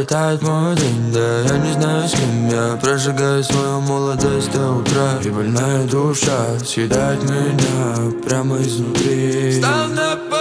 пролетает мой день, да я не знаю, с кем я прожигаю свою молодость до утра. И больная душа съедает меня прямо изнутри. Стал на